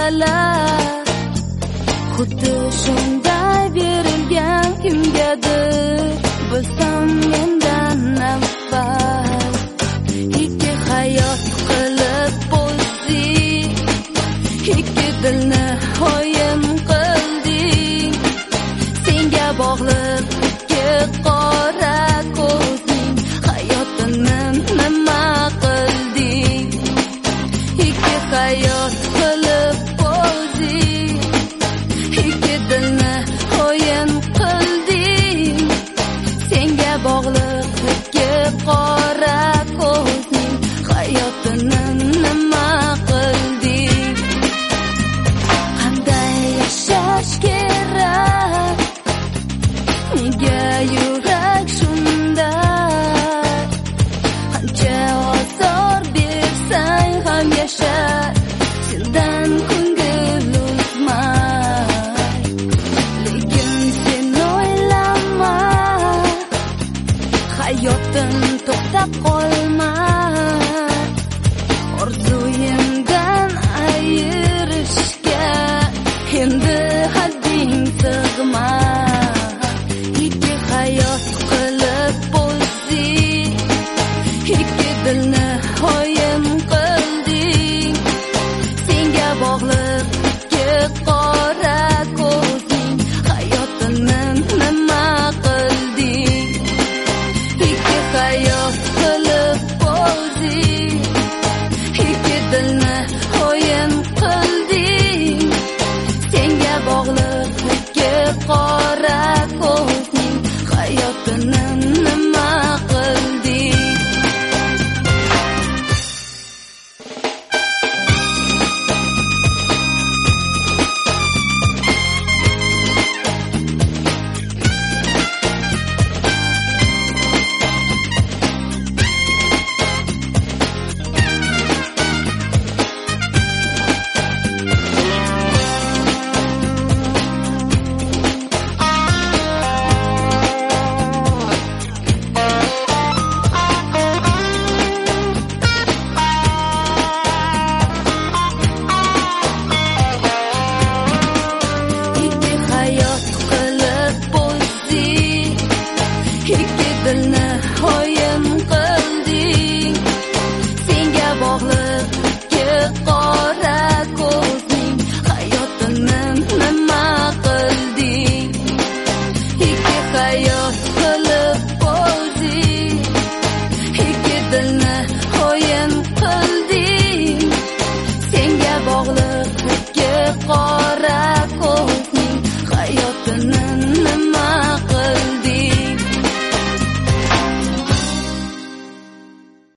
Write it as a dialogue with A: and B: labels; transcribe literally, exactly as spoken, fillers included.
A: tushunchalar xuddi shunday berilgan kimgadir bilsam mendan avval ikki hayot qilib bo'lding ikki dilni o'yin qilding senga bog'liq ikki qora ko'zning hayotini nima qilding ikki hayot qilib bo'lding ikki dilni o'yin qilding senga bog'liq ikki qora ko'zning hayotini nima qilding qanday yashash kerak nega yurak shunday qancha ozor bersang ham yashar sendan ko'ngil uzmay lekin sen o'ylama hayotim to'xtab qolma orzuyimdan ayirishga endi hadding sig'may ikki hayot qilib bo'lding ikki dilni o'yin qilding senga bog'liq ikki qora ko'zning hayotini nima qilding ikki hayot qilib bo'lding ikki dilni o'yin qilding senga bog'liq ikki qora ko'zning hayotini nima qilding ikki hayot qilib bo'lding ikki dilni o'yin qilding senga bog'liq ikki qora ko'zning hayotini nima qilding ikki hayot qilib bo'lding ikki dilni o'yin qilding senga bog'liq